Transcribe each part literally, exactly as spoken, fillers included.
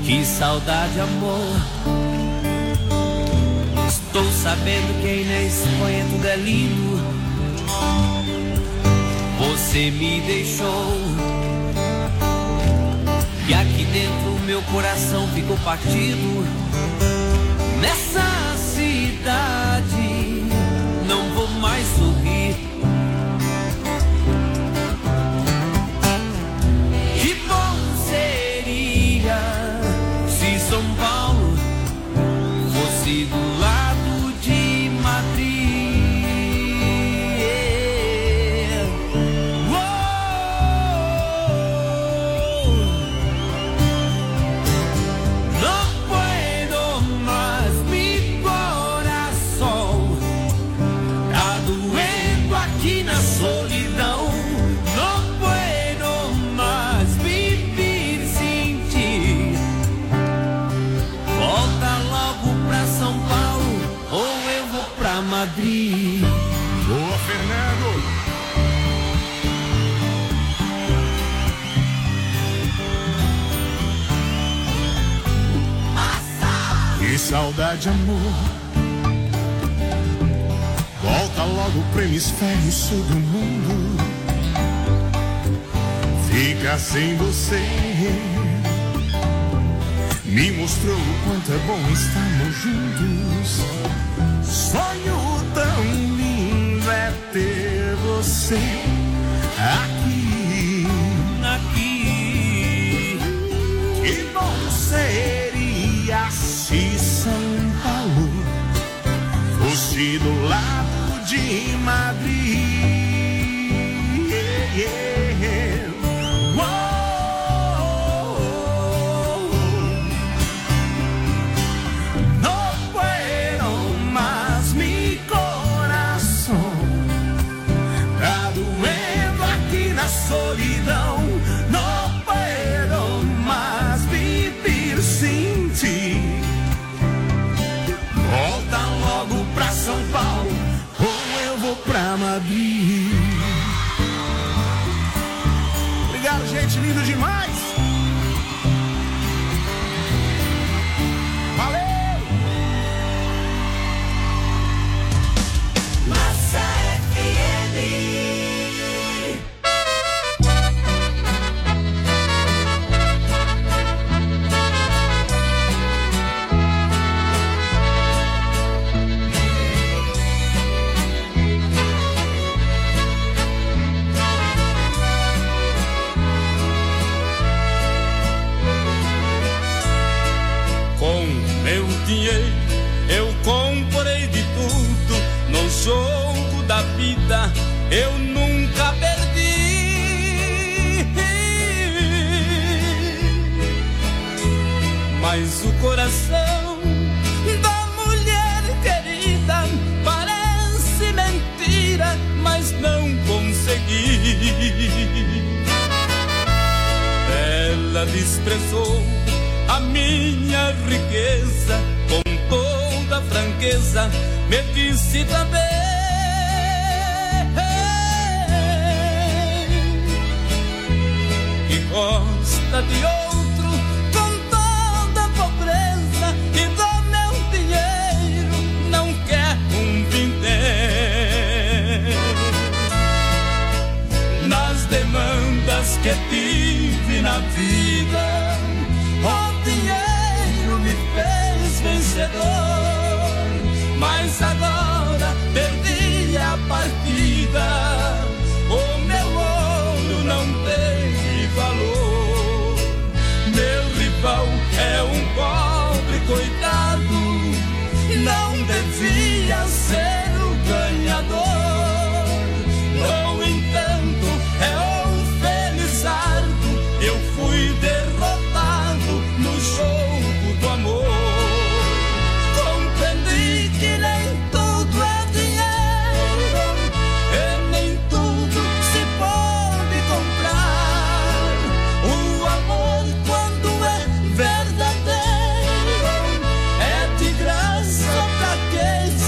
Que saudade, amor. Estou sabendo que aí na Espanha tudo é lindo. Você me deixou e aqui dentro meu coração ficou partido. Nessa cidade não vou mais sorrir. Que bom seria se São Paulo fosse do lado de Madrid. Madrid. Boa, Fernando. Que saudade, amor. Volta logo pro hemisfério sul do mundo. Ficar sem você me mostrou o quanto é bom estarmos juntos. Sonho tão lindo é ter você aqui, aqui. Que bom seria se São Paulo fosse do lado de Madrid. Yeah, yeah. Solidão, não puedo mais viver sem ti. Volta logo pra São Paulo, ou eu vou pra Madrid. Obrigado, gente, lindo demais. Valeu! Massa F M. Eu comprei de tudo no jogo da vida, eu nunca perdi. Mas o coração da mulher querida parece mentira, mas não consegui. Ela desprezou a minha riqueza, com toda franqueza me disse também que gosta de outro com toda pobreza e do meu dinheiro não quer um vintém. Nas demandas que tive na vida, o dinheiro me fez vencedor, mas agora perdi a partida. O meu ouro não tem valor. Meu rival é um pobre coitado, não devia ser o ganhador. No entanto, é um felizardo, eu fui derrotado no jogo do amor. Compreendi que nem tudo é dinheiro e nem tudo se pode comprar. O amor, quando é verdadeiro, é de graça pra quem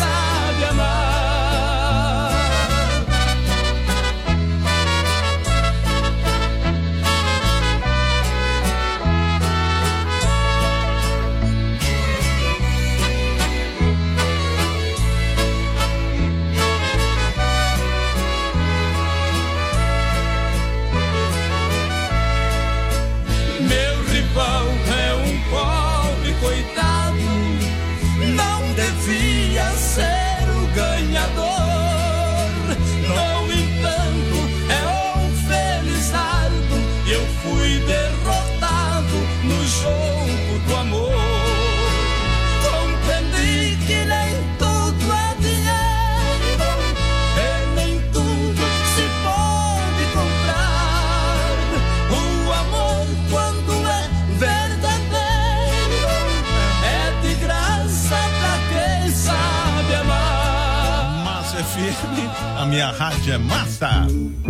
A minha rádio é massa.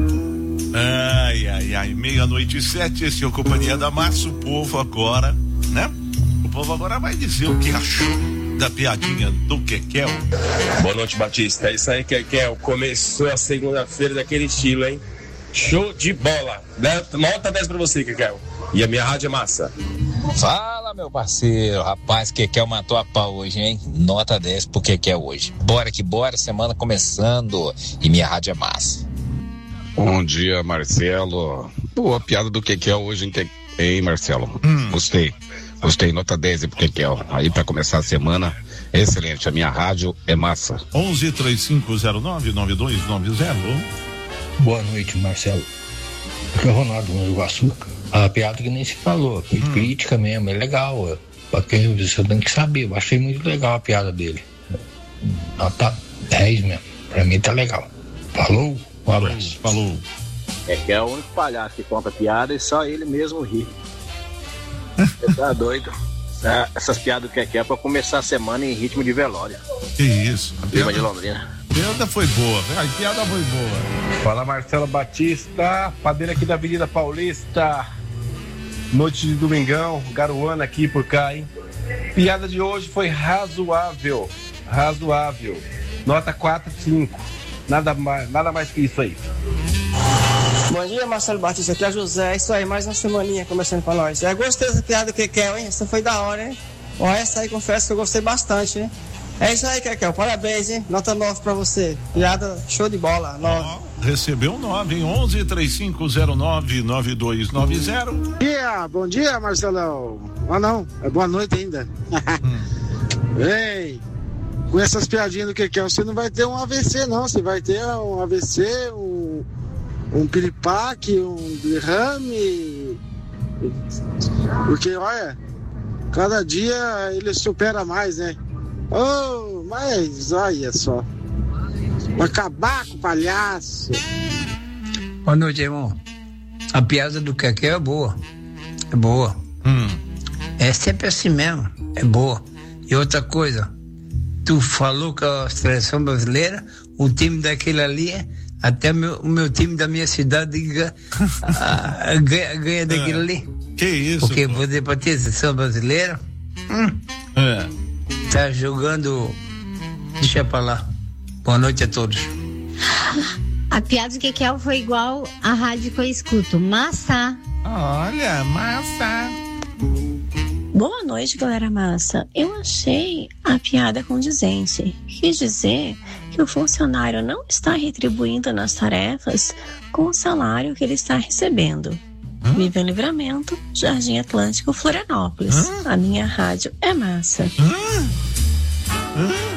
Ai, ai, ai, meia-noite e sete, esse é o Companhia da Massa. O povo agora, né? O povo agora vai dizer o que achou da piadinha do Kekel. Boa noite, Batista. É isso aí, Kekel. Começou a segunda-feira daquele estilo, hein? Show de bola. Nota dez pra você, Kekel. E a minha rádio é massa. Fala, meu parceiro. Rapaz, Kekel matou a pau hoje, hein? Nota dez pro Kekel hoje. Bora que bora, semana começando. E minha rádio é massa. Bom dia, Marcelo. Pô, a piada do Kekel hoje, hein, hein Marcelo? Hum. Gostei. Gostei, nota dez pro Kekel. Aí pra começar a semana, excelente. A minha rádio é massa. onze três cinco zero nove nove dois nove zero. Boa noite, Marcelo. Aqui é o Ronaldo no Iguaçu. A piada que nem se falou, foi hum. crítica mesmo, é legal. Pra quem você tem que saber. Eu achei muito legal a piada dele. Nota dez mesmo. Pra mim tá legal. Falou? Um abraço. Falou. É que é o único palhaço que conta piada e só ele mesmo ri. Você tá doido? Essa, essas piadas do que é pra começar a semana em ritmo de velório. Que isso? A piada de Londrina. A piada foi boa, a piada foi boa. Fala, Marcelo Batista, padeiro aqui da Avenida Paulista. Noite de domingão, garoana aqui por cá, hein? Piada de hoje foi razoável. Razoável. Nota quatro, cinco. Nada mais, nada mais que isso aí. Bom dia, Marcelo Batista, aqui é o José. Isso aí, mais uma semaninha começando com nós. É, gostei dessa piada do Kekel, hein? Essa foi da hora, hein? Ó, essa aí confesso que eu gostei bastante, hein? É isso aí, Kekel. Parabéns, hein? Nota nove pra você. Piada show de bola. nove. Oh, recebeu nove, hein? onze três cinco zero nove nove dois nove zero. Bom dia, bom dia, Marcelão. Ah, não, é boa noite ainda. hum. Ei, com essas piadinhas do Kekel, você não vai ter um A V C, não. Você vai ter um A V C, um, um piripaque, um derrame. Porque, olha, cada dia ele supera mais, né? Oh, mas olha só. Vai acabar com o palhaço. Boa noite, irmão. A piada do Kekel é boa. É boa. Hum. É sempre assim mesmo. É boa. E outra coisa, tu falou que a seleção brasileira, o time daquele ali, até meu, o meu time da minha cidade ganha, ganha, ganha daquele é. ali. Que isso? Porque poder pra ter a seleção brasileira, hum, é. tá jogando. Deixa pra lá. Boa noite a todos. A piada do Kekel foi igual a rádio que eu escuto. Massa. Olha, massa. Boa noite, galera massa. Eu achei a piada condizente. Quis dizer que o funcionário não está retribuindo nas tarefas com o salário que ele está recebendo. Hã? Viva em Livramento, Jardim Atlântico, Florianópolis. Hã? A minha rádio é massa. Hã? Hã?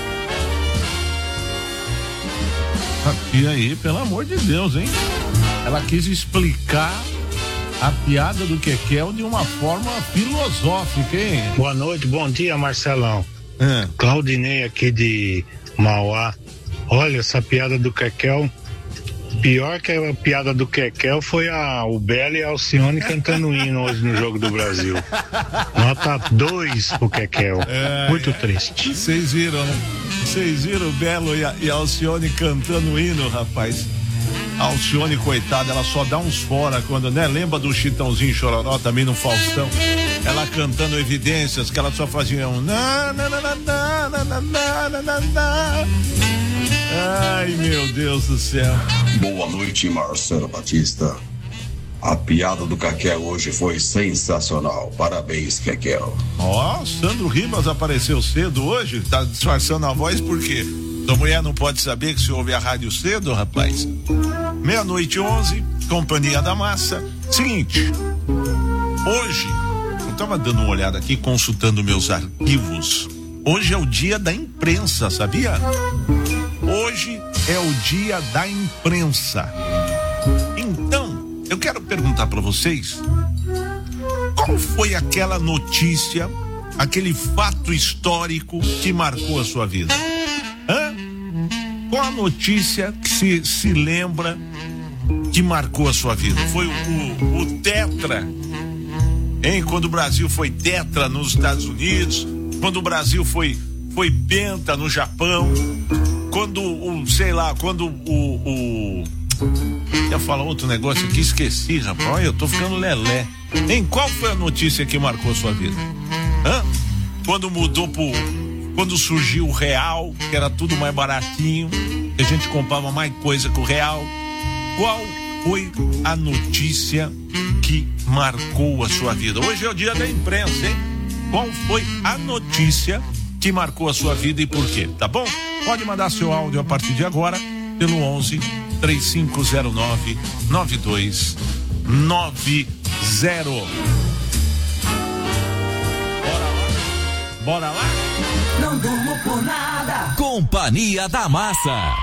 E aí, pelo amor de Deus, hein? Ela quis explicar a piada do Kekel de uma forma filosófica, hein? Boa noite, bom dia, Marcelão. É. Claudinei aqui de Mauá. Olha, essa piada do Kekel, pior que a piada do Kekel foi a, o Belo e a Alcione cantando hino hoje no Jogo do Brasil. Nota dois pro Kekel. É, muito triste. Vocês viram, né? Vocês viram o Belo e a, e a Alcione cantando hino, rapaz? A Alcione, coitada, ela só dá uns fora quando, né? Lembra do Chitãozinho Chororó também no Faustão? Ela cantando Evidências, que ela só fazia um na, na, na, na, na, na, na, na, na, na. Ai, meu Deus do céu. Boa noite, Marcelo Batista. A piada do Kekel hoje foi sensacional. Parabéns, Kekel. Ó, oh, Sandro Ribas apareceu cedo hoje, tá disfarçando a voz por quê? Sua mulher não pode saber que se ouve a rádio cedo, rapaz? Meia-noite e onze, Companhia da Massa. Seguinte, hoje, eu tava dando uma olhada aqui, consultando meus arquivos. Hoje é o dia da imprensa, sabia? Hoje é o dia da imprensa. Então, eu quero perguntar para vocês, qual foi aquela notícia, aquele fato histórico que marcou a sua vida? Hã? Qual a notícia que se, se lembra que marcou a sua vida? Foi o, o, o tetra, hein? Quando o Brasil foi tetra nos Estados Unidos, quando o Brasil foi, foi penta no Japão. quando o, sei lá, quando o, o ia falar outro negócio aqui, esqueci, rapaz, olha, eu tô ficando lelé. Em qual foi a notícia que marcou a sua vida? Hã? Quando mudou pro, quando surgiu o real, que era tudo mais baratinho, que a gente comprava mais coisa com o real. Qual foi a notícia que marcou a sua vida? Hoje é o dia da imprensa, hein? Qual foi a notícia que marcou a sua vida e por quê? Tá bom? Pode mandar seu áudio a partir de agora pelo onze, três cinco zero nove, nove dois nove zero. Bora lá? Bora lá? Não durmo por nada. Companhia da Massa.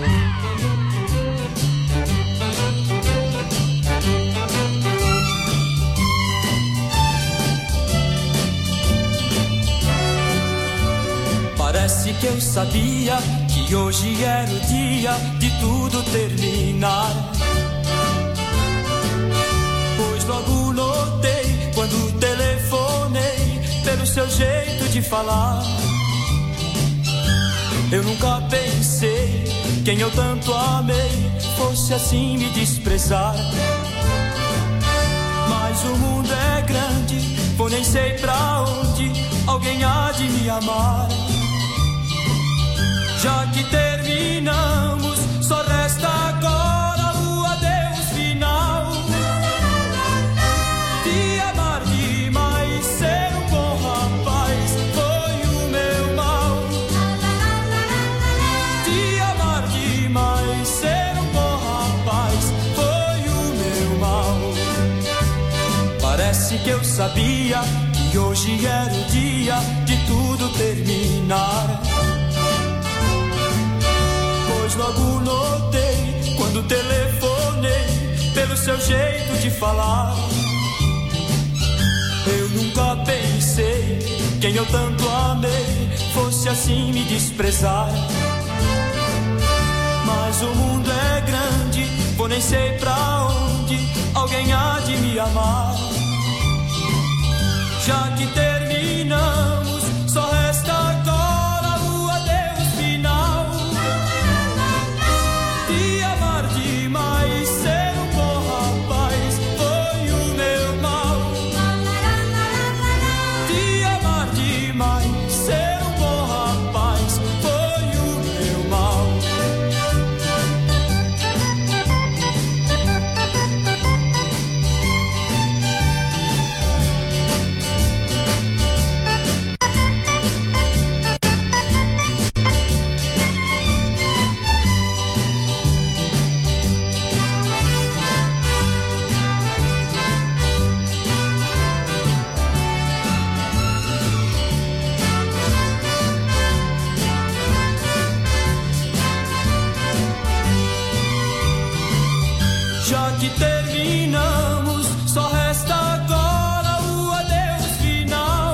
Parece que eu sabia que hoje era o dia de tudo terminar. Pois logo notei quando telefonei pelo seu jeito de falar. Eu nunca pensei quem eu tanto amei fosse assim me desprezar. Mas o mundo é grande, vou nem sei pra onde alguém há de me amar. Já que terminamos, só resta agora o adeus final. Te amar demais, ser um bom rapaz, foi o meu mal. Te amar demais, ser um bom rapaz, foi o meu mal. Parece que eu sabia que hoje era o dia de tudo terminar. Pois logo notei quando telefonei pelo seu jeito de falar. Eu nunca pensei quem eu tanto amei fosse assim me desprezar. Mas o mundo é grande, vou nem sei pra onde alguém há de me amar. Já que terminamos, só resta agora o adeus final. Te amar demais, ser um bom rapaz, foi o meu mal. Te amar demais, ser um bom rapaz, foi o meu mal. Já que terminamos, só resta agora o adeus final.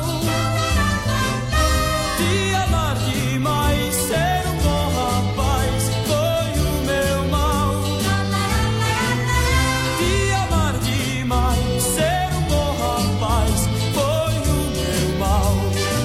Te amar demais, ser um bom rapaz, foi o meu mal. Te amar demais, ser um bom rapaz, foi o meu mal.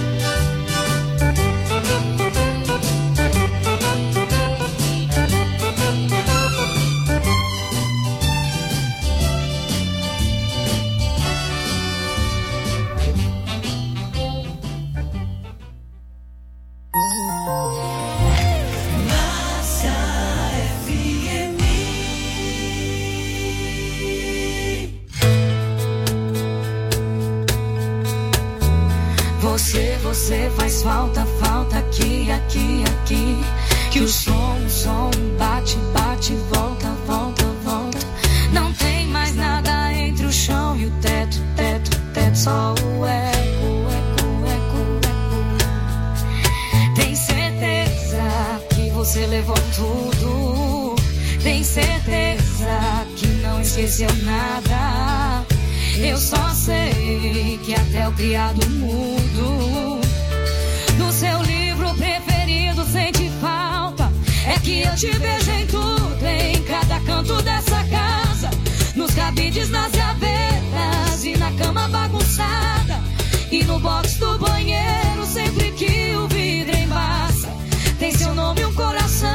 Você, você faz falta, falta aqui, aqui, aqui. Que o som, o som bate, bate, volta, volta, volta. Não tem mais nada entre o chão e o teto, teto, teto. Só o eco, eco, eco, eco. Tem certeza que você levou tudo? Tem certeza que não esqueceu nada? Eu só sei que até o criado mudo no seu livro preferido sente falta. É que eu te vejo em tudo, em cada canto dessa casa, nos cabides, nas gavetas e na cama bagunçada, e no box do banheiro sempre que o vidro embaça. Tem seu nome e um coração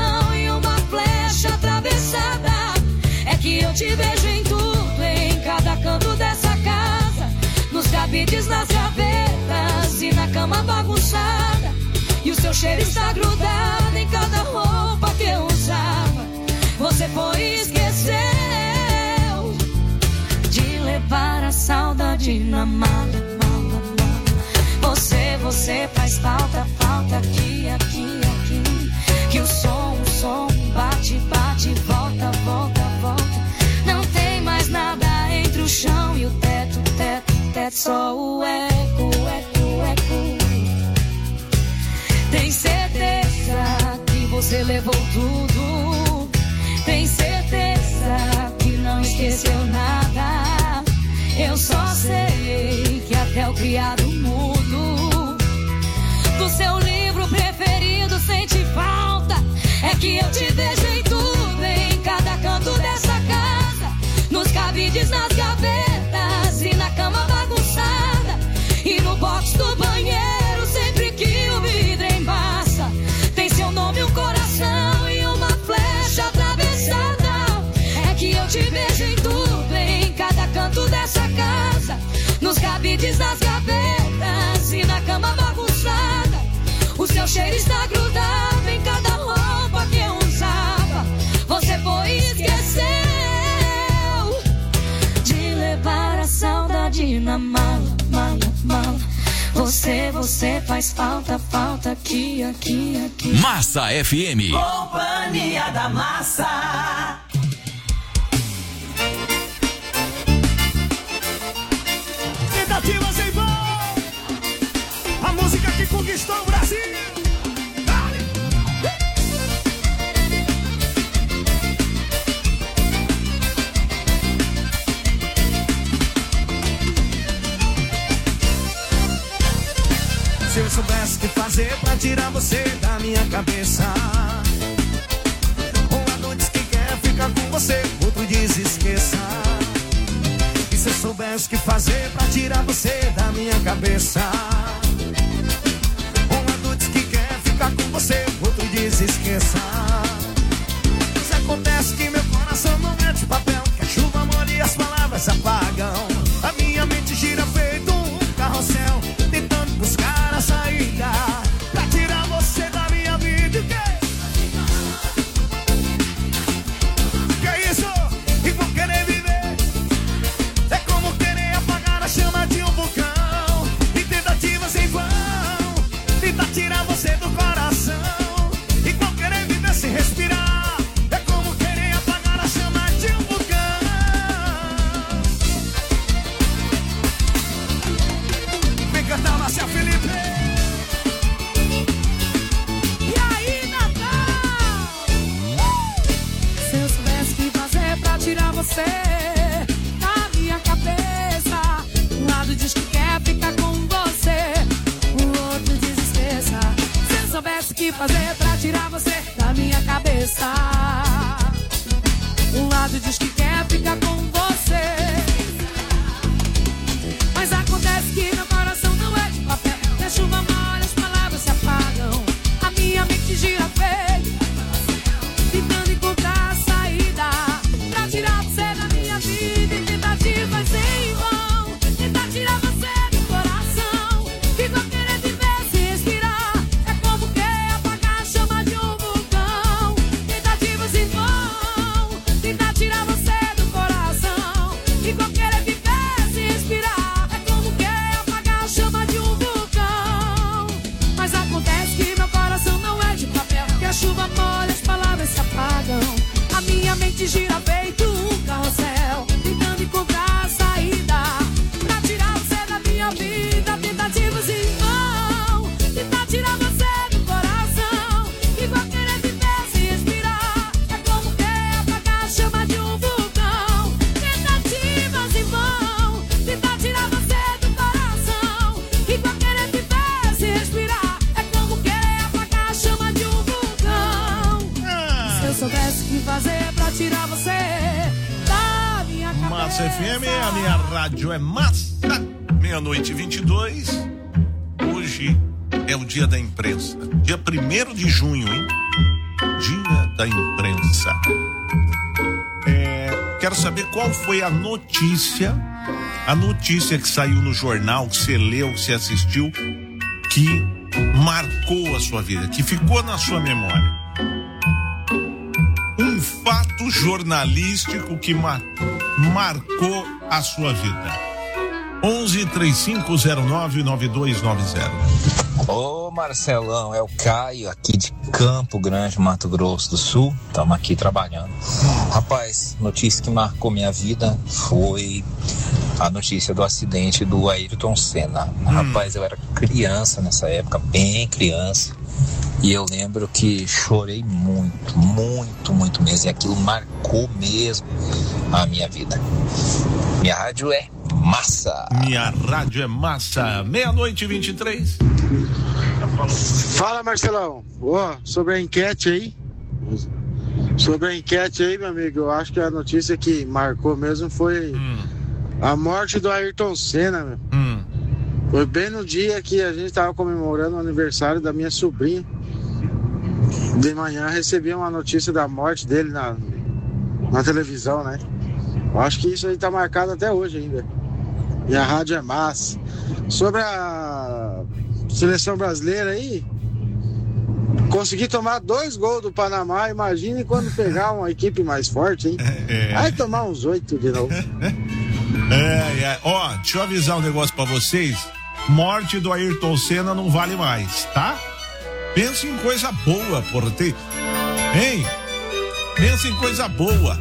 cabides, nas gavetas e na cama bagunçada. E o seu cheiro está grudado em cada roupa que eu usava. Você foi e esqueceu de levar a saudade na mala, mala, mala. Você, você faz falta, falta aqui, aqui, aqui. Que o som, o som bate, bate, volta, volta, volta. Não tem mais nada entre o chão e o teto, teto, teto. Só o eco, eco, eco. Tem certeza que você levou tudo? Tem certeza que não esqueceu nada? Eu só sei que até o criado mudo do seu livro preferido sente falta. É que eu te deixei tudo em cada canto dessa casa, nos cabides, nas gavetas e na cama bagunçada. E no box do banheiro, sempre que o vidro embaça, tem seu nome, um coração e uma flecha atravessada. É que eu te vejo em tudo, em cada canto dessa casa, nos cabides, nas gavetas e na cama bagunçada. O seu cheiro está grudado em cada roupa que eu usava. Você foi e esqueceu de levar a saudade na mala, mala, mala. Você, você faz falta, falta aqui, aqui, aqui. Massa F M. Companhia da Massa. Tentativas em vão. A música que conquistou o Brasil. Se eu soubesse o que fazer pra tirar você da minha cabeça. Um lado diz que quer ficar com você, outro diz esqueça. E se eu soubesse o que fazer pra tirar você da minha cabeça. Um lado diz que quer ficar com você, outro diz esqueça. Mas acontece que meu coração não é de papel, que a chuva molha e as palavras apagam. A minha mente gira feito um carrossel, tentando buscar a saída pra tirar você da minha vida. O quê? Que é isso? E vou querer viver. É como querer apagar a chama de um vulcão. E tentativas em vão, tentar tirar você do coração. E vou querer viver sem respirar. É como querer apagar a chama de um vulcão. Vem cantar, Márcia Felipe. E aí, Natal? Se eu soubesse o que fazer pra tirar você da minha cabeça. Um lado diz que quer ficar com você, o outro diz esqueça. Se eu soubesse o que fazer pra tirar você da minha cabeça. Um lado diz que quer ficar com você, mas acontece que meu coração não é de papel, que a chuva molha, as palavras se apagam. A minha mente gira feio, tentando encontrar a saída pra tirar você da minha vida. E tentativas em vão, tentar tirar você do coração. Que vou querer viver sem respirar. É como querer apagar a chama de um vulcão. Tentativas em vão, tentar tirar você do coração. Que vou querer viver sem respirar. É como querer apagar a chama de um vulcão. Mas acontece que meu coração não é de papel, que a chuva molha, as palavras se apagam. A minha mente gira feito um carrossel, tentando encontrar a saída pra tirar você da minha vida. Tentativas em vão, tentar tirar você do coração. E vou querer viver sem respirar. É como querer apagar a chama de um vulcão. Tentativas em vão, tentar tirar você do coração. E vou querer viver sem respirar. É como querer apagar a chama de um vulcão. Se eu soubesse o que fazer pra tirar você da minha cabeça. Massa F M, a minha rádio é massa. Meia-noite e vinte e dois. Hoje é o dia da imprensa. Dia primeiro de junho, hein? Dia da imprensa. É, Quero saber qual foi a notícia, a notícia que saiu no jornal, que você leu, que você assistiu, que marcou a sua vida, que ficou na sua memória. Um fato jornalístico que mar- marcou a sua vida. onze, três cinco zero nove, nove dois nove zero. Ô Marcelão, é o Caio aqui de Campo Grande, Mato Grosso do Sul. Estamos aqui trabalhando. Rapaz, notícia que marcou minha vida foi a notícia do acidente do Ayrton Senna. Hum. Rapaz, eu era criança nessa época, bem criança. E eu lembro que chorei muito, muito, muito mesmo. E aquilo marcou mesmo a minha vida. Minha rádio é massa. Minha rádio é massa. Meia-noite e vinte e três. Fala, Marcelão. Oh, sobre a enquete aí. Sobre a enquete aí, meu amigo, eu acho que a notícia que marcou mesmo foi hum. a morte do Ayrton Senna, meu. Hum. Foi bem no dia que a gente estava comemorando o aniversário da minha sobrinha. De manhã recebi uma notícia da morte dele na, na televisão, né? Eu acho que isso aí tá marcado até hoje ainda. E a rádio é massa. Sobre a seleção brasileira aí, consegui tomar dois gols do Panamá. Imagine quando pegar uma equipe mais forte, hein? É. Aí tomar uns oito de novo. É, é. Ó, deixa eu avisar um negócio pra vocês. Morte do Ayrton Senna não vale mais, tá? Pensa em coisa boa, porra. Tem... Hein? Pensa em coisa boa.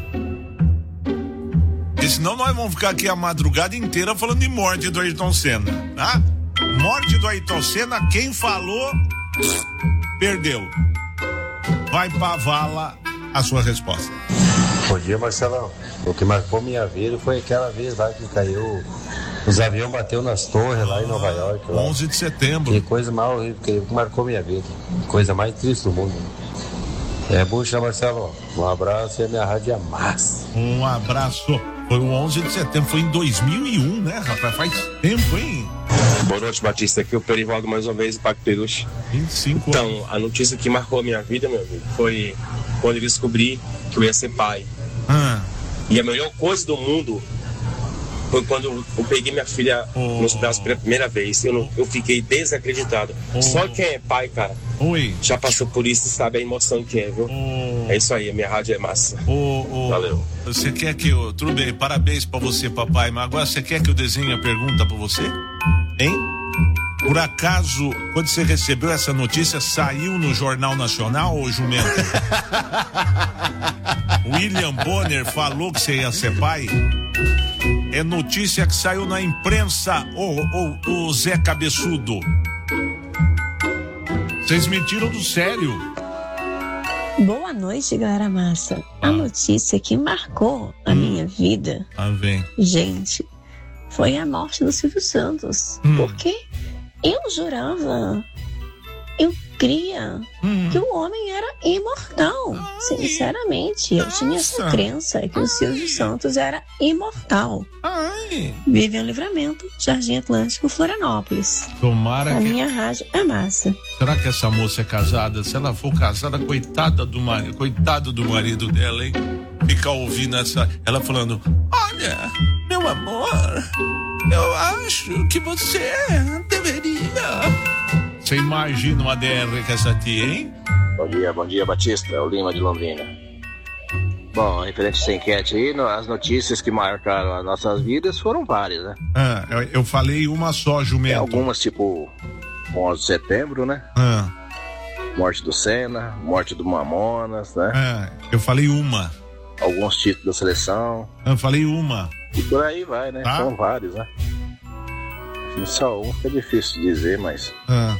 Porque senão nós vamos ficar aqui a madrugada inteira falando de morte do Ayrton Senna, tá? Morte do Ayrton Senna, quem falou, perdeu. Vai pra vala a sua resposta. Bom dia, Marcelão. O que marcou minha vida foi aquela vez lá que caiu, os aviões bateu nas torres lá em Nova York. Lá. onze de setembro. Que coisa mais horrível, que marcou minha vida. Coisa mais triste do mundo. É, bucha, Marcelo. Um abraço e a minha rádio é massa. Um abraço. Foi o onze de setembro, foi em dois mil e um, né, rapaz? Faz tempo, hein? Boa noite, Batista. Aqui é o Perivaldo mais uma vez, Paco Peruche. vinte e cinco Então, anos. a notícia que marcou a minha vida, meu amigo, foi quando eu descobri que eu ia ser pai. Ah. E a melhor coisa do mundo foi quando eu peguei minha filha oh. nos braços pela primeira vez. Eu, não, eu fiquei desacreditado. Oh. Só quem é pai, cara, Oi. já passou por isso e sabe a emoção que é, viu? Oh. É isso aí, a minha rádio é massa. Oh, oh. Valeu. Você quer que eu... Tudo bem, parabéns pra você, papai, mas agora você quer que eu desenhe a pergunta pra você? Hein? Por acaso, quando você recebeu essa notícia, saiu no Jornal Nacional, ô jumento? William Bonner falou que você ia ser pai? É notícia que saiu na imprensa, ô, ô, ô Zé Cabeçudo. Vocês me tiram do sério. Boa noite, galera massa. A ah. notícia que marcou a hum. minha vida, ah, vem. gente, foi a morte do Silvio Santos. Hum. Porque eu jurava, eu cria hum. que o homem era imortal. Ai. Sinceramente, eu Nossa. tinha essa crença que o Silvio Santos era imortal. Ai. Vive em Livramento, Jardim Atlântico, Florianópolis. Tomara a que... minha rádio é massa. Será que essa moça é casada? Se ela for casada, coitada do marido, coitado do marido dela, hein? Ficar ouvindo essa... Ela falando, olha, meu amor, eu acho que você deveria... Você imagina uma D R com essa tia, hein? Bom dia, bom dia, Batista. É o Lima de Londrina. Bom, referente a essa enquete aí, as notícias que marcaram as nossas vidas foram várias, né? Ah, eu, eu falei uma só, jumento. Tem algumas, tipo, onze de setembro, né? Ah. Morte do Senna, morte do Mamonas, né? Ah, eu falei uma. Alguns títulos da seleção. Eu falei uma. E por aí vai, né? Tá? São vários, né? Só um que é difícil de dizer, mas... Ah.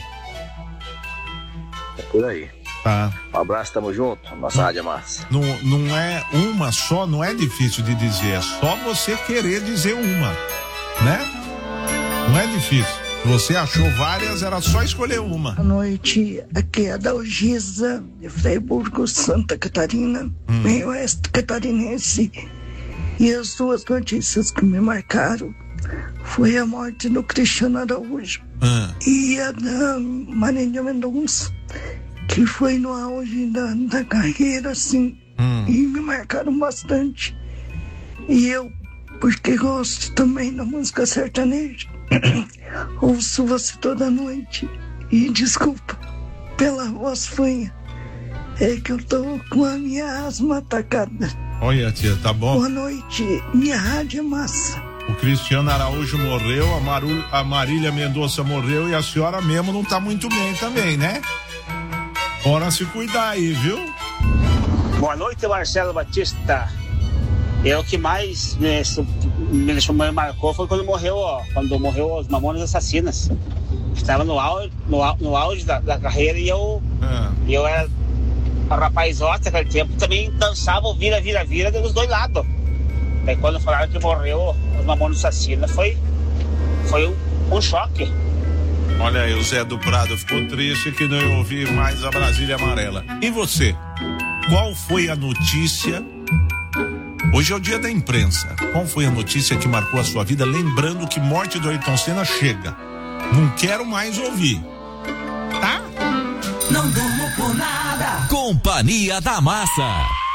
É por aí. Tá. Um abraço, tamo junto. Nossa rádio é massa. Não, não é uma só, não é difícil de dizer. É só você querer dizer uma, né? Não é difícil. Se você achou várias, era só escolher uma. Boa noite, aqui é a Dalgisa, de Freiburgo, Santa Catarina, hum. meio oeste catarinense. E as duas notícias que me marcaram foi a morte do Cristiano Araújo hum. e a da Marília Mendonça, que foi no auge da, da carreira, assim, hum. e me marcaram bastante. E eu, porque gosto também da música sertaneja, ouço você toda noite. E desculpa pela voz fanha, é que eu tô com a minha asma atacada. Olha, tia, tá bom? Boa noite, minha rádio é massa. O Cristiano Araújo morreu, a, Maru, a Marília Mendonça morreu e a senhora mesmo não tá muito bem também, né? Bora se cuidar aí, viu? Boa noite, Marcelo Batista. É o que mais me, me, me marcou foi quando morreu, ó, quando morreu os Mamonas Assassinas. Estava no auge, no, no auge da, da carreira e eu, ah. eu era um rapazota naquele tempo, também dançava o vira, vira, vira dos dois lados. Daí quando falaram que morreu os Mamonas Assassinas, foi, foi um, um choque. Olha aí, o Zé do Prado ficou triste que não ia ouvir mais a Brasília Amarela. E você? Qual foi a notícia? Hoje é o dia da imprensa. Qual foi a notícia que marcou a sua vida? Lembrando que morte do Ayrton Senna chega. Não quero mais ouvir. Tá? Não durmo por nada. Companhia da Massa.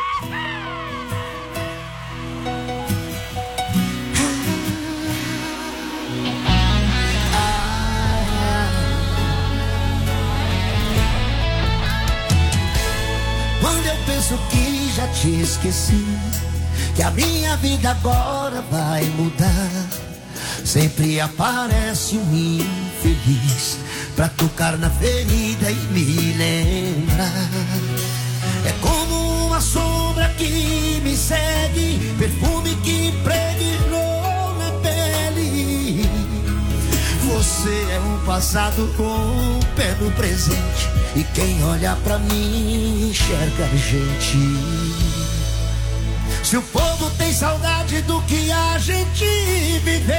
Quando eu penso que já te esqueci, que a minha vida agora vai mudar, sempre aparece um infeliz pra tocar na ferida e me lembrar. É como uma sombra que me segue, perfume que impregnou na pele. Você é um passado com o pé no presente, e quem olha pra mim enxerga a gente. Se o povo tem saudade do que a gente viveu,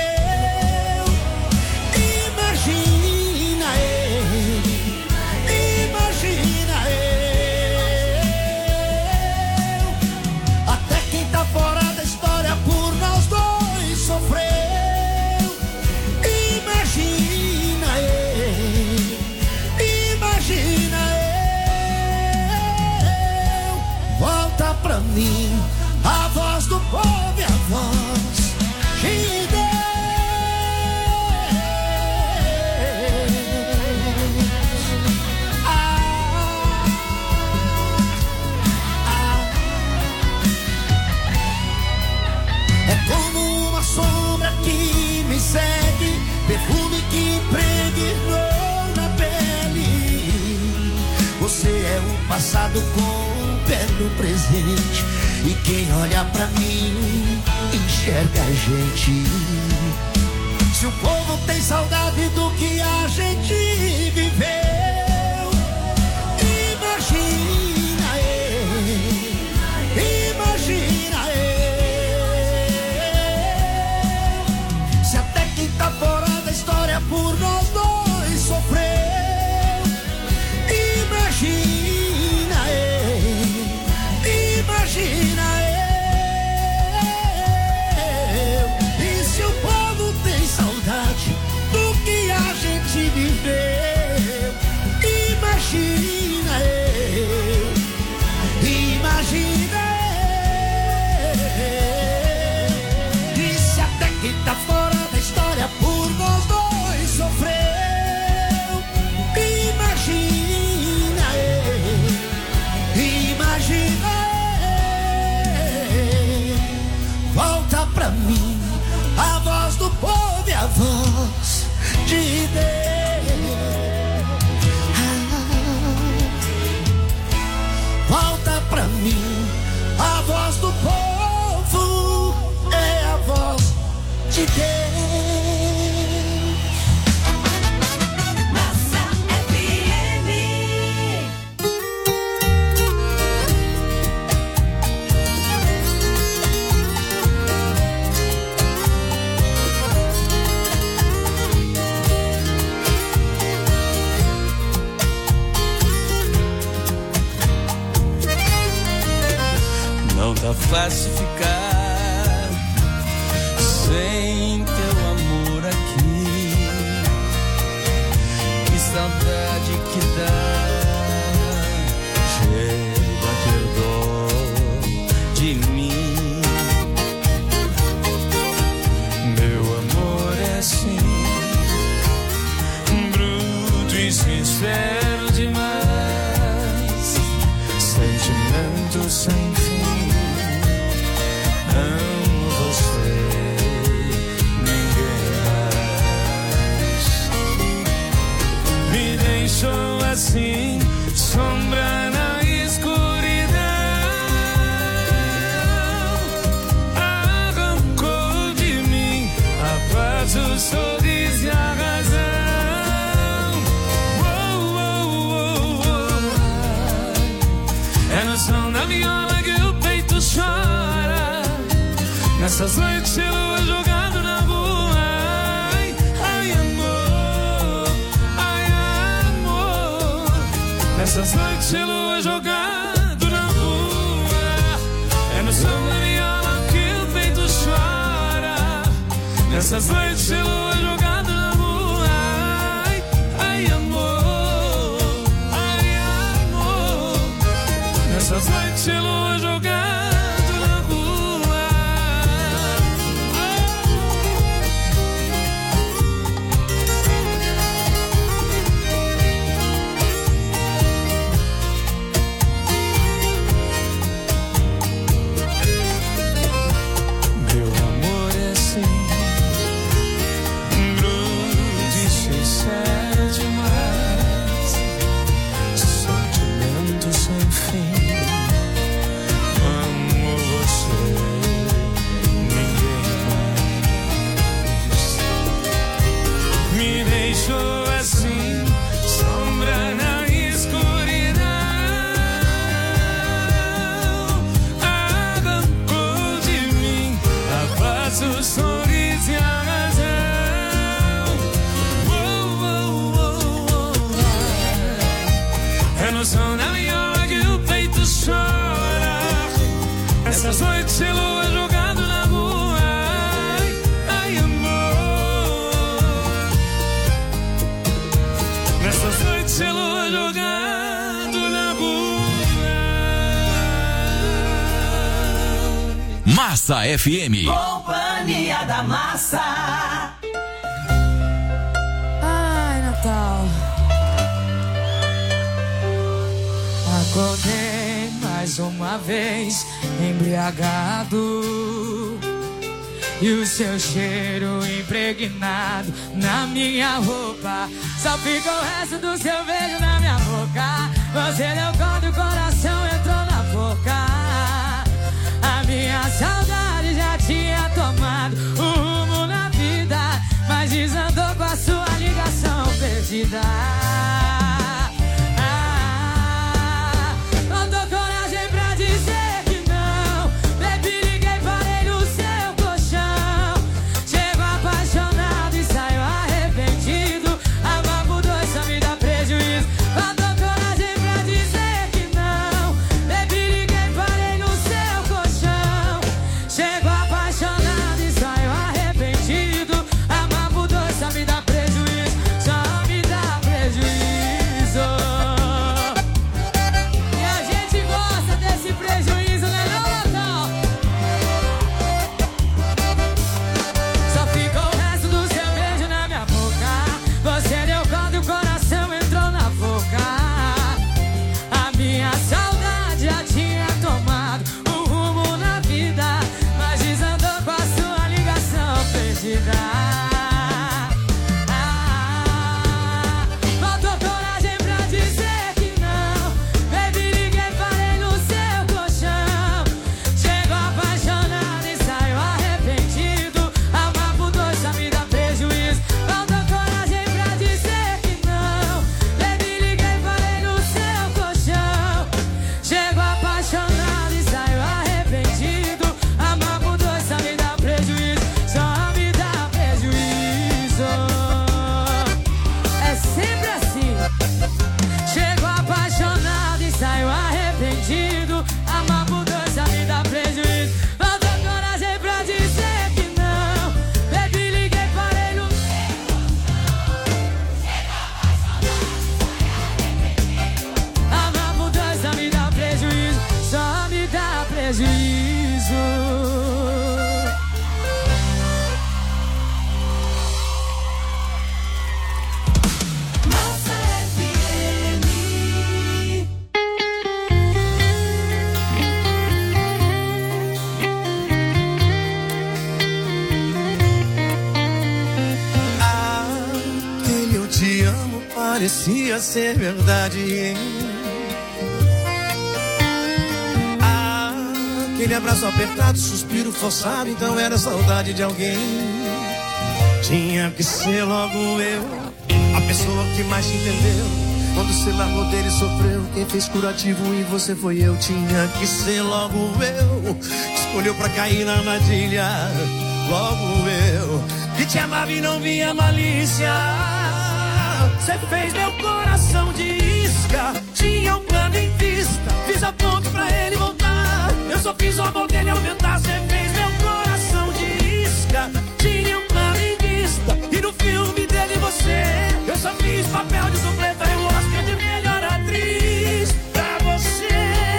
imagina ele, imagina eu. Até quem tá fora da história por nós dois sofreu. Imagina ele, imagina eu. Volta pra mim a voz do povo e a voz de Deus. Ah, ah. É como uma sombra que me segue, perfume que impregnou na pele. Você é o passado com o pé no presente, e quem olha pra mim enxerga a gente. Se o povo tem saudade do que a gente viveu, imagina ele, imagina ele. Se até quem tá fora da história por nós dois sofreu, imagina ele, imagina eu. E se o povo tem saudade do espero demais. Sentimento sem fim. Amo você, ninguém mais. Me deixou assim, sombra na escuridão. Arrancou de mim a paz, o sorriso e a razão. É no som da viola que o peito chora. Nessas noites de lua jogado na rua. Ai, ai amor, ai amor. Nessas noites de lua jogado na rua. É no som da viola que o peito chora. Nessas noites de lua jogado na rua. Ai, ai amor, ai amor. Nessas noites de lua jogado na rua. Meu amor é assim, bruto e sincero demais. Sentimento sem fim. Amo você, ninguém mais. Me deixou assim, sombra na escuridão. Arrancou de mim a paz, o sorriso e a razão. Oh, oh, oh, oh. É no som da viola que o peito chora. Essas noites de lua jogado na rua. Ai, ai amor. Nessas noites de lua jogado na rua. Massa F M. Companhia da Massa. Ai, Natal. Acordei mais uma vez, embriagado, e o seu cheiro impregnado na minha roupa. Só fica o resto do seu beijo na minha boca. Você deu conta, o coração entrou na boca. A minha saudade já tinha tomado o rumo na vida, mas desandou com a sua ligação perdida. Só me dá parecia ser verdade. Ah, aquele abraço apertado, suspiro forçado, então era saudade de alguém. Tinha que ser logo eu, a pessoa que mais te entendeu. Quando você largou dele sofreu, quem fez curativo em você foi eu. Tinha que ser logo eu, escolheu pra cair na armadilha. Logo eu, que te amava e não via malícia. Você fez meu coração de isca, tinha um plano em vista. Fiz a ponte pra ele voltar, eu só fiz o amor dele aumentar. Você fez meu coração de isca, tinha um plano em vista. E no filme dele você, eu só fiz papel de dublê. Falei o Oscar de melhor atriz pra você.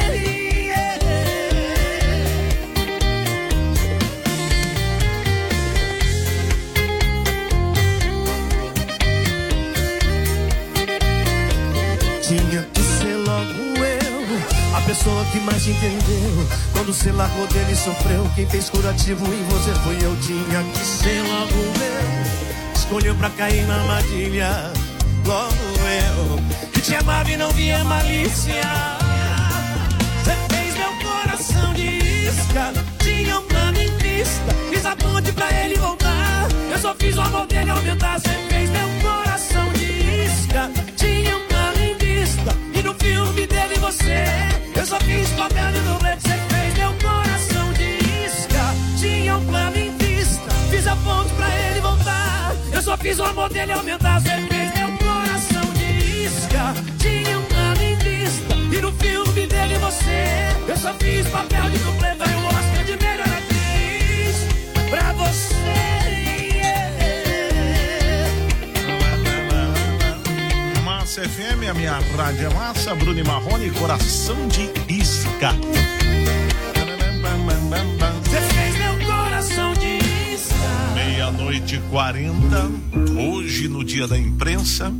Tinha que ser logo eu, a pessoa que mais te entendeu. Quando você largou dele sofreu, quem fez curativo em você foi eu. Tinha que ser logo eu, escolheu pra cair na armadilha. Logo eu, que te amava e não via malícia. Você fez meu coração de isca, tinha um plano em vista. Fiz a ponte pra ele voltar, eu só fiz o amor dele aumentar. Você fez meu coração de isca, tinha um plano em vista. E no filme dele você, eu só fiz papel de dublê. Você fez meu coração de isca, tinha um plano em vista. Fiz a ponte pra ele voltar, eu só fiz o amor dele aumentar. Você fez meu coração de isca, tinha um plano em vista. E no filme dele você, eu só fiz papel de dublê. Vai o Oscar de melhor atriz pra você. F M, a minha rádio é massa, Bruno e Marrone, coração de isca. Você fez meu coração de isca. Meia-noite e quarenta, hoje no Dia da Imprensa.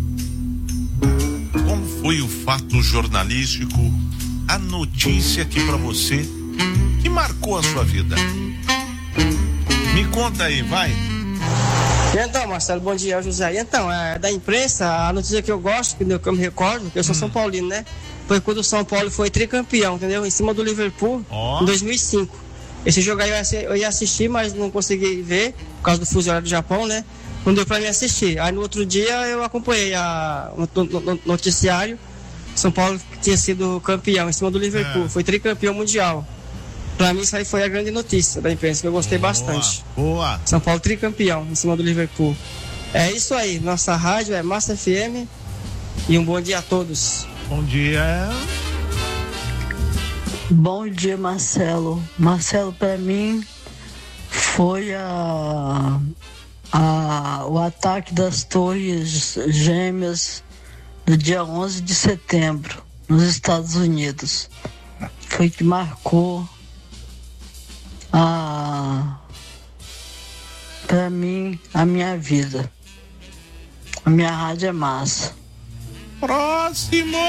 Qual foi o fato jornalístico, a notícia aqui pra você que marcou a sua vida? Me conta aí, vai. Então, Marcelo, bom dia, José. Então, é, da imprensa, a notícia que eu gosto, que eu me recordo, que eu sou hum. São Paulino, né? Foi quando o São Paulo foi tricampeão, entendeu? Em cima do Liverpool, oh. em dois mil e cinco. Esse jogo aí eu ia assistir, mas não consegui ver, por causa do fuso horário do Japão, né? Não deu pra mim assistir. Aí no outro dia eu acompanhei a, o no, no, noticiário, São Paulo tinha sido campeão em cima do Liverpool, é. Foi tricampeão mundial. Pra mim isso aí foi a grande notícia da imprensa, que eu gostei boa, bastante. Boa. São Paulo tricampeão em cima do Liverpool. É isso aí, nossa rádio é Massa F M e um bom dia a todos. Bom dia. Bom dia, Marcelo. Marcelo, pra mim foi a, a, o ataque das Torres Gêmeas do dia onze de setembro nos Estados Unidos. Foi que marcou a pra mim a minha vida. A minha rádio é massa. Próximo.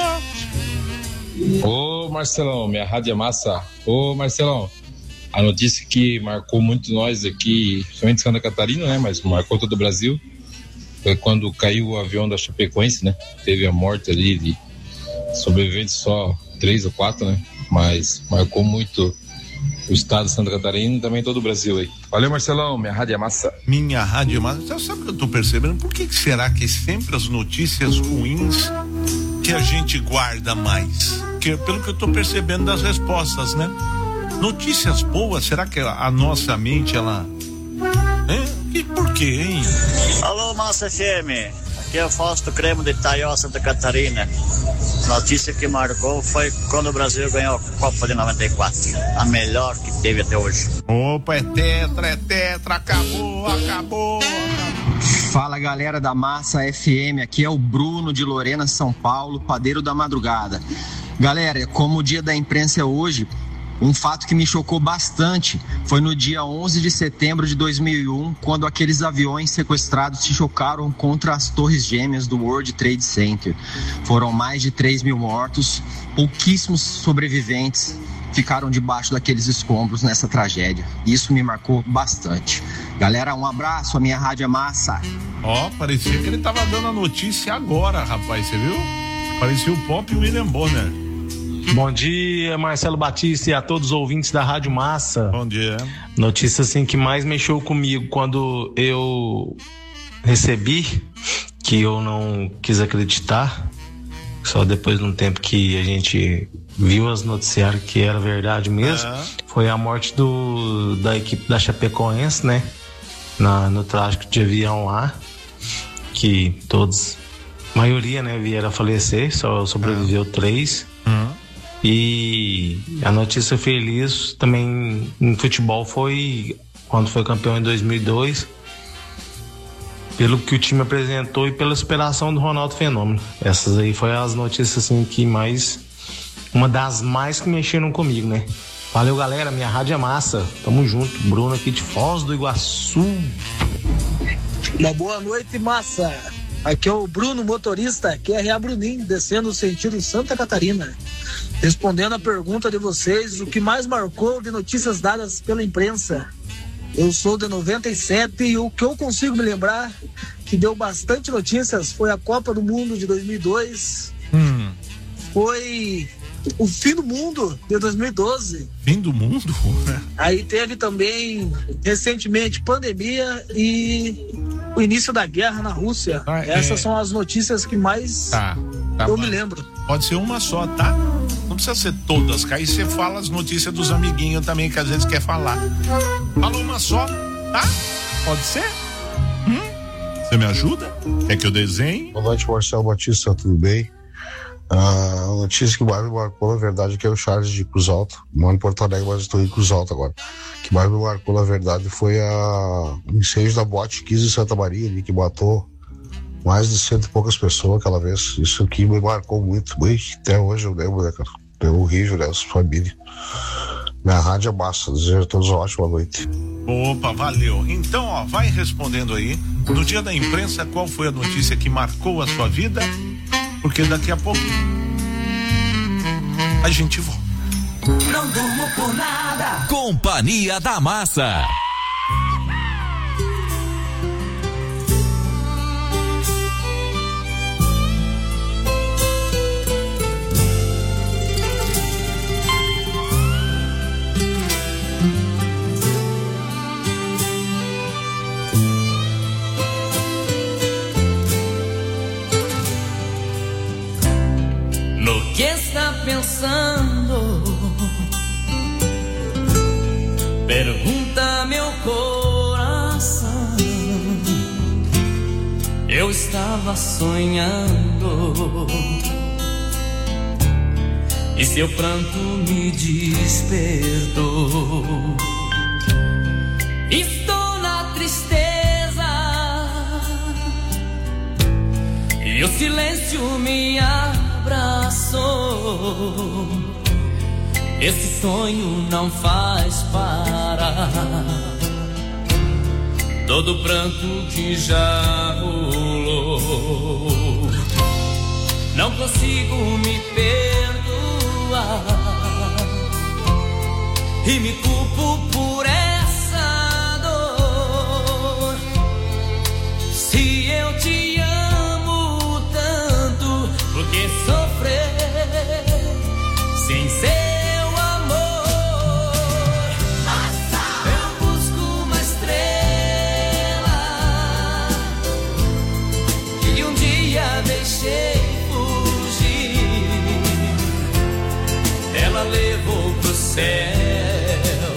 Ô Marcelão, minha rádio é massa. Ô Marcelão, a notícia que marcou muito nós aqui, principalmente Santa Catarina, né, mas marcou todo o Brasil, foi quando caiu o avião da Chapecoense, né? Teve a morte ali de sobreviventes, só três ou quatro, né? Mas marcou muito o estado de Santa Catarina e também todo o Brasil aí. Valeu, Marcelão, minha rádio é massa. Minha rádio é massa. Você sabe o que eu tô percebendo? Por que que será que sempre as notícias ruins que a gente guarda mais? Que, pelo que eu tô percebendo das respostas, né? Notícias boas, será que a nossa mente, ela... É? E por quê, hein? Alô, Massa F M. Aqui é o Fausto Cremo de Itaió, Santa Catarina. Notícia que marcou foi quando o Brasil ganhou a Copa de noventa e quatro. A melhor que teve até hoje. Opa, é tetra, é tetra, acabou, acabou, acabou. Fala, galera da Massa F M, aqui é o Bruno de Lorena, São Paulo, padeiro da madrugada. Galera, como o Dia da Imprensa é hoje, um fato que me chocou bastante foi no dia onze de setembro de dois mil e um, quando aqueles aviões sequestrados se chocaram contra as torres gêmeas do World Trade Center. Foram mais de três mil mortos, pouquíssimos sobreviventes ficaram debaixo daqueles escombros nessa tragédia. Isso me marcou bastante. Galera, um abraço, a minha rádio é massa. Ó, oh, parecia que ele tava dando a notícia agora, rapaz, você viu? Parecia o Pop e o William Bonner. Bom dia, Marcelo Batista e a todos os ouvintes da Rádio Massa. Bom dia. Notícia assim que mais mexeu comigo quando eu recebi, que eu não quis acreditar, só depois de um tempo que a gente viu as noticiários que era verdade mesmo, ah. foi a morte do, da equipe da Chapecoense, né? Na, no trágico de avião lá, que todos, a maioria, né, vieram a falecer, só sobreviveu ah. três. Uhum. E a notícia feliz também no futebol foi quando foi campeão em dois mil e dois, pelo que o time apresentou e pela superação do Ronaldo Fenômeno. Essas aí foi as notícias assim que mais, uma das mais que mexeram comigo, né? Valeu, galera, minha rádio é massa, tamo junto. Bruno aqui de Foz do Iguaçu. Uma boa noite, massa. Aqui é o Bruno, motorista, Q R A Bruninho, descendo o sentido Santa Catarina. Respondendo a pergunta de vocês, o que mais marcou de notícias dadas pela imprensa? Eu sou de noventa e sete e o que eu consigo me lembrar que deu bastante notícias foi a Copa do Mundo de dois mil e dois. Hum. Foi o fim do mundo de dois mil e doze. Fim do mundo? Aí teve também, recentemente, pandemia e o início da guerra na Rússia. Ah, Essas é... são as notícias que mais tá, tá eu bom. me lembro. Pode ser uma só, tá? Não precisa ser todas, que aí você fala as notícias dos amiguinhos também, que às vezes quer falar. Fala uma só, tá? Pode ser? Hum? Você me ajuda? Quer que eu desenhe? Boa noite, Marcelo Batista, tudo bem? A notícia que mais me marcou, na verdade, que é o Charles de Cruz Alta. Moro em Porto Alegre, mas estou em Cruz Alta agora. O que mais me marcou, na verdade, foi a... o incêndio da Boate quinze em Santa Maria, ali, que matou mais de cento e poucas pessoas aquela vez. Isso aqui me marcou muito. Ui, até hoje eu lembro, né, cara? É horrível, né? Essa família. Minha rádio é massa. Desejo a todos uma ótima noite. Opa, valeu. Então, ó, vai respondendo aí. No dia da imprensa, qual foi a notícia que marcou a sua vida? Porque daqui a pouco a gente volta. Não durmo por nada. Companhia da Massa. No que está pensando? Pergunta meu coração. Eu estava sonhando e seu pranto me despertou. Estou na tristeza e o silêncio me abraçou. Esse sonho não faz parar todo o pranto que já rolou. Não consigo me perdoar e me culpo por essa dor. Se eu te amo tanto, por que sofrer sem ser? Deixei fugir, ela levou pro céu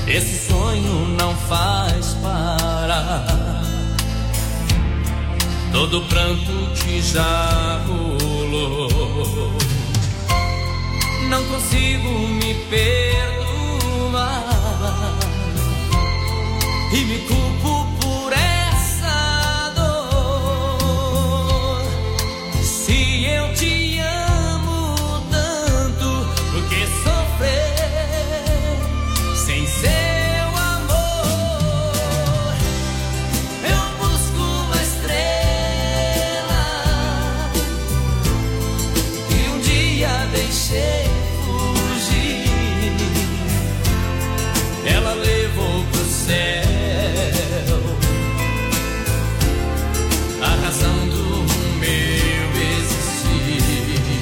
esse sonho não faz parar. Todo pranto que já rolou, não consigo me perdoar e me culpo por essa dor. Se eu te amo tanto, por que sofrer sem seu amor? Eu busco uma estrela que um dia deixei fugir. Ela levou pro céu a razão do meu existir.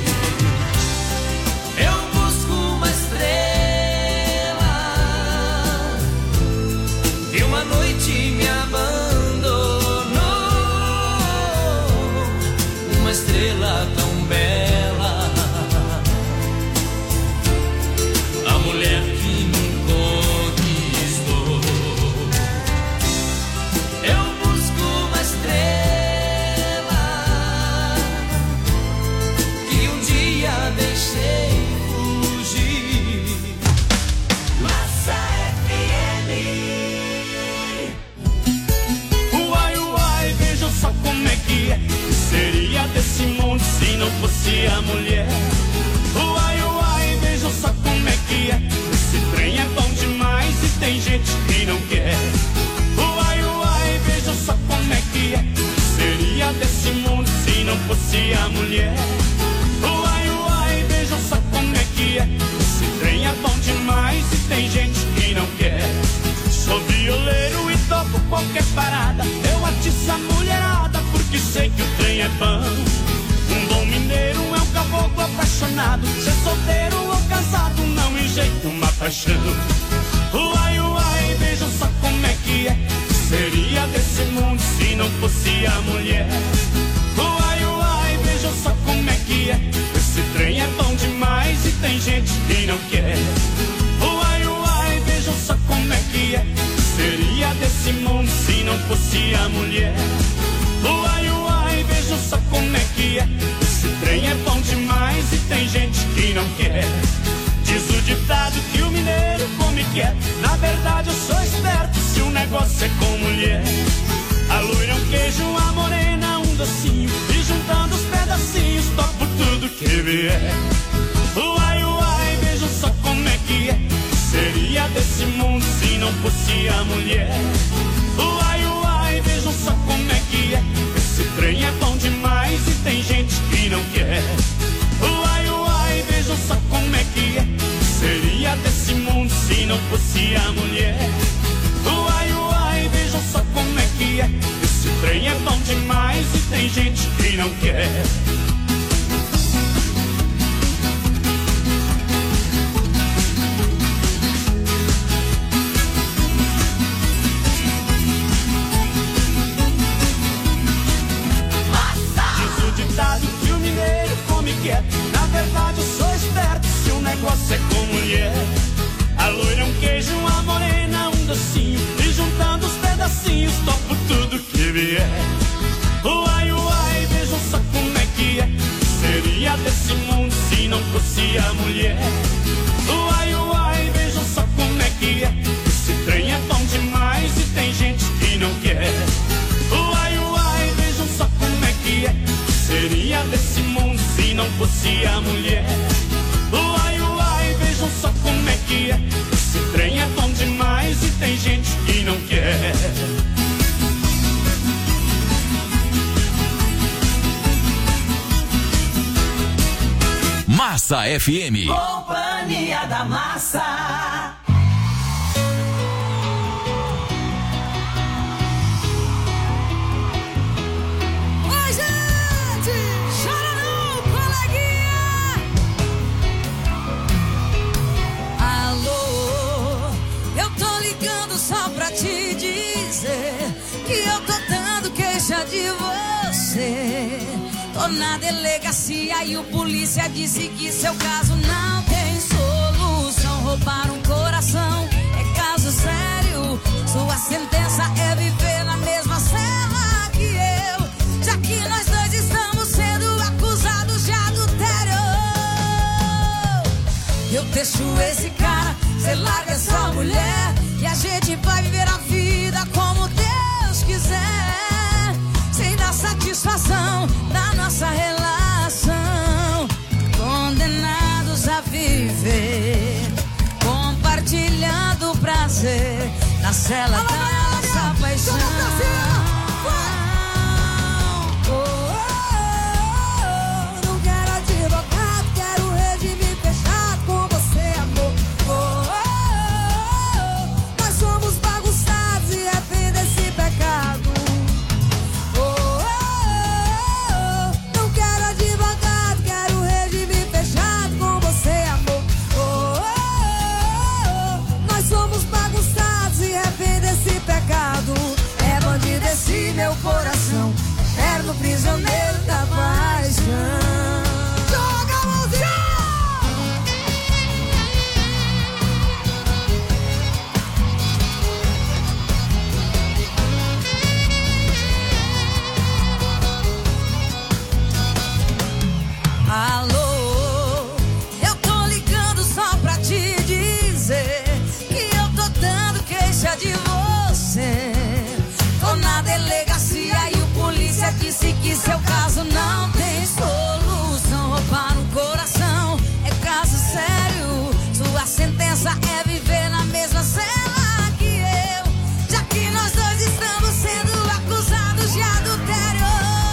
Eu busco uma estrela que uma noite me abandonou, uma estrela tão bela, a mulher que me conquistou. Eu busco uma estrela que um dia deixei fugir. Massa F M. Uai, uai, vejam só como é que é. Seria desse mundo se não fosse a mulher. Uai, uai, vejam só como é que é. Esse trem é bom demais e tem gente que não quer. Uai, uai, vejam só como é que é. Seria desse mundo se não fosse a mulher. Uai, uai, vejam só como é que é. Esse trem é bom demais e tem gente que não quer. Sou violeiro e toco qualquer parada. Eu atiço a mulherada porque sei que o trem é bom. Um bom mineiro é um caboclo apaixonado. Ser solteiro ou casado não enjeita uma paixão. Uai, uai, vejam só como é que é. Seria desse mundo se não fosse a mulher. Uai, uai, vejam só como é que é. Esse trem é bom demais e tem gente que não quer. Uai, uai, vejam só como é que é. Seria desse mundo se não fosse a mulher. Uai, uai, vejam só como é que é. Esse trem é bom demais e tem gente que não quer. Diz o ditado que o mineiro come quieto. Na verdade eu sou esperto se o negócio é com mulher. A loira é um queijo, a morena um docinho. E juntando os pedacinhos topo tudo que vier. Uai, uai, vejam só como é que é. Seria desse mundo se não fosse a mulher. Uai, uai, vejam só como é que é. Esse trem é bom demais e tem gente que não quer. Uai, uai, vejam só como é que é. Seria desse mundo se não fosse a mulher. Uai, uai, vejam só como é que é. Esse trem é bom demais e tem gente que não quer. Que o mineiro come quieto. Na verdade eu sou esperto se o negócio é com mulher. A loira é um queijo, a morena um docinho. E juntando os pedacinhos topo tudo que vier. Uai, uai, vejam só como é que é. Seria desse mundo se não fosse a mulher. Uai, uai, vejam só como é que é. Esse trem é bom demais e tem gente que não quer. Uai, uai, vejam só como é que é. Seria desse mundo se não fosse a mulher. Uai, uai, vejam só como é que é. Esse trem é bom demais e tem gente que não quer. Massa F M. Companhia da Massa. De você, tô na delegacia e o polícia disse que seu caso não tem solução. Roubar um coração é caso cela da nossa paixão. Oh, oh, oh, não quero advogado, quero regime fechado com você, amor. Oh, oh, oh, nós somos bagunçados e refém desse pecado. Oh, oh, oh, não quero advogado, quero regime fechado com você, amor. Oh, oh, oh, nós somos bagunçados e refém desse pecado. É bandido esse meu coração, eterno prisioneiro da paixão. Joga a mãozinha! Alô, eu tô ligando só pra te dizer que eu tô dando queixa de você. Tô na delegacia e o polícia disse que seu caso não tem solução. Roubar no coração é caso sério. Sua sentença é viver na mesma cela que eu, já que nós dois estamos sendo acusados de adultério.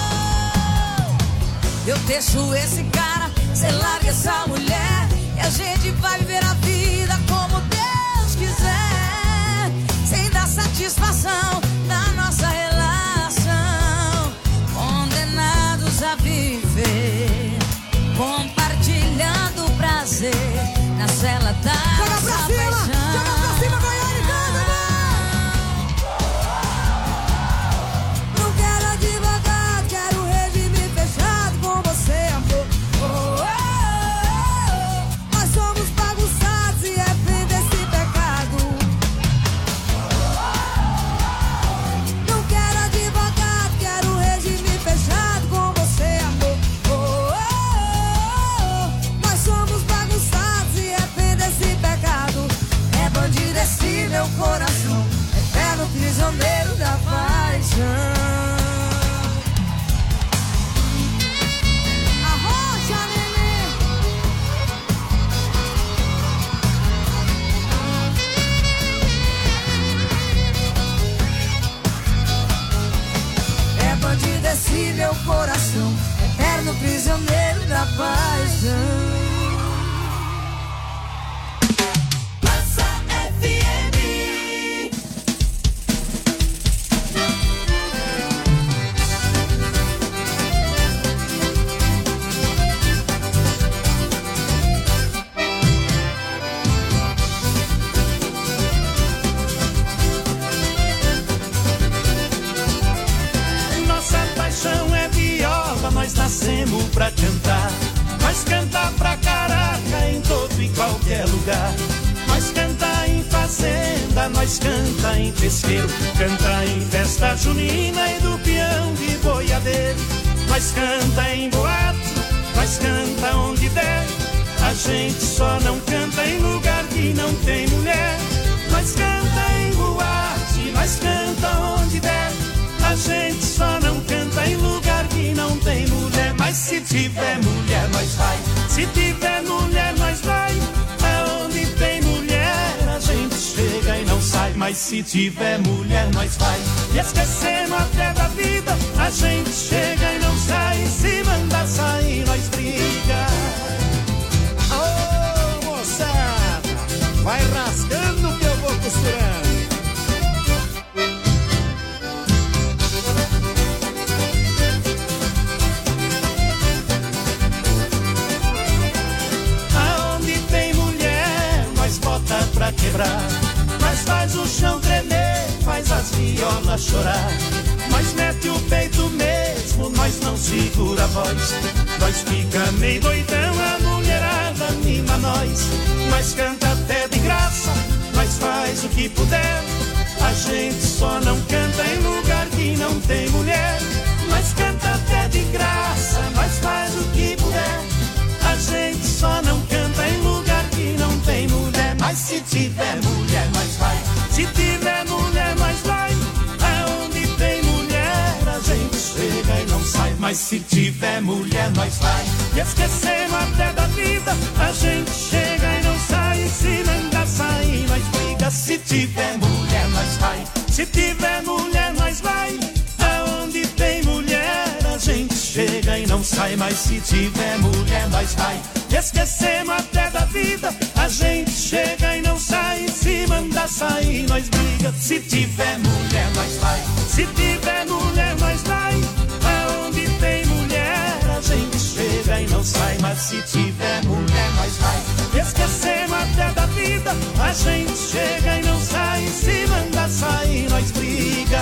Eu deixo esse cara, cê larga essa mulher e a gente vai viver a vida como Deus quiser, sem dar satisfação da nossa relação. Condenados a viver, compartilhando o prazer na cela da Joga pra nossa cima, paixão. joga pra cima, Goiânia, canta, Não quero advogado, quero regime fechado com você, amor. Oh, oh, oh, nós somos bagunçados e refém desse pecado. Não quero advogado, quero regime fechado com você, amor. Oh, oh, oh, nós somos bagunçados e refém desse pecado. É bandido esse meu coração, eterno prisioneiro da paixão. Arrocha, neném. É bandido esse meu coração, eterno prisioneiro da paixão. Massa F M. Nossa paixão é viola, nós nascemos pra cantar. Nós canta pra caraca em todo e qualquer lugar. Nós canta em fazenda, nós canta em pesqueiro, canta em festa junina e do peão de boiadeiro. Nós canta em boate, nós canta onde der. A gente só não canta em lugar que não tem mulher. Nós canta em boate, nós canta onde der. A gente só não canta em lugar que não tem mulher. Mas se tiver mulher, nós vai. Se tiver mulher, nós vai. Aonde tem mulher, a gente chega e não sai. Mas se tiver mulher, nós vai. E esquecendo até da vida, a gente chega e não sai. Se mandar sair, nós briga. Ô, moçada, vai rasgando que eu vou costurando. Pra quebrar, mas faz o chão tremer, faz as violas chorar. Nós mete o peito mesmo, nós não segura a voz. Nós fica meio doidão, a mulherada anima nós. Nós canta até de graça, nós faz o que puder. A gente só não canta em lugar que não tem mulher. Nós canta até de graça, nós faz o que puder. A gente só não canta em lugar que não tem mulher. Mas se tiver mulher, nós vai. Se tiver mulher, nós vai. Aonde tem mulher, a gente chega e não sai. Mas se tiver mulher, nós vai. E esquecemos até da vida, a gente chega e não sai. Se não dá sair, nós briga. Se tiver mulher, nós vai. Se tiver mulher, nós vai. Aonde tem mulher, a gente chega e não sai mais. Se tiver mulher, nós vai. Esquecemos até da vida. A gente chega e não sai. Se manda sair, nós briga. Se tiver mulher, nós vai. Se tiver mulher, nós vai. Aonde tem mulher, a gente chega e não sai. Mas se tiver mulher, nós vai. Esquecemos até da vida. A gente chega e não sai. Se manda sair, nós briga.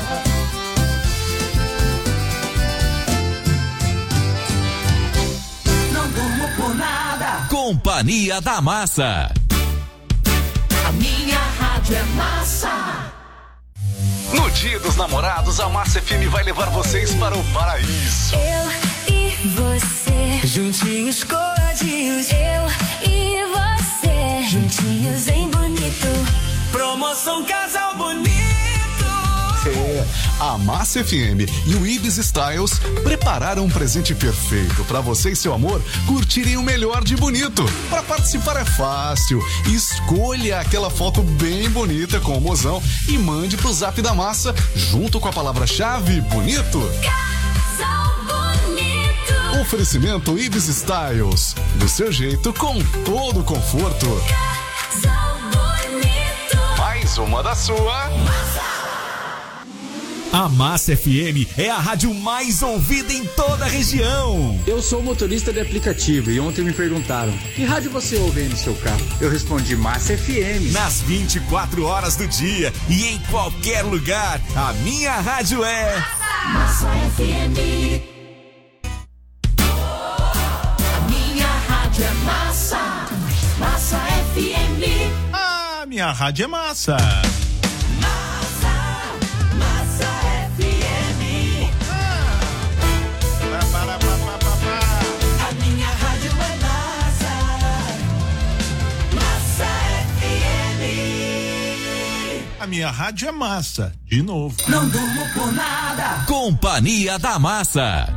Não durmo por nada. Companhia da Massa. A minha rádio é massa. No Dia dos Namorados, a Massa F M vai levar vocês para o paraíso. Eu e você, juntinhos coladinhos. Eu e você, juntinhos em bonito. Promoção Casal Bonito. É, a Massa F M e o Ibis Styles prepararam um presente perfeito para você e seu amor curtirem o melhor de bonito. Para participar é fácil. Escolha aquela foto bem bonita com o mozão e mande pro Zap da Massa junto com a palavra-chave bonito. Casal bonito. Oferecimento Ibis Styles. Do seu jeito, com todo o conforto. Casal bonito. Mais uma da sua. Massa. A Massa F M é a rádio mais ouvida em toda a região. Eu sou motorista de aplicativo e ontem me perguntaram: que rádio você ouve aí no seu carro? Eu respondi: Massa F M. Nas vinte e quatro horas do dia e em qualquer lugar, a minha rádio é Massa F M. A minha rádio é massa. Massa F M. Ah, minha rádio é massa. A minha rádio é massa, de novo. Não durmo por nada. Companhia da Massa.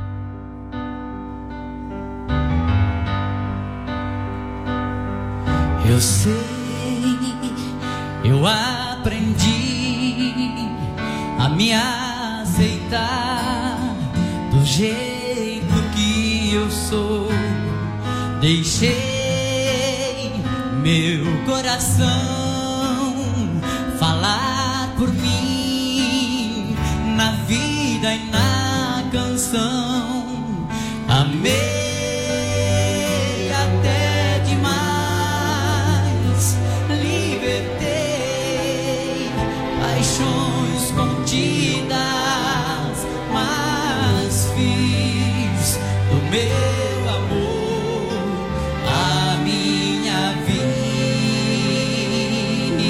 Eu sei, eu aprendi a me aceitar do jeito que eu sou. Deixei meu coração falar por mim na vida e na canção. Amei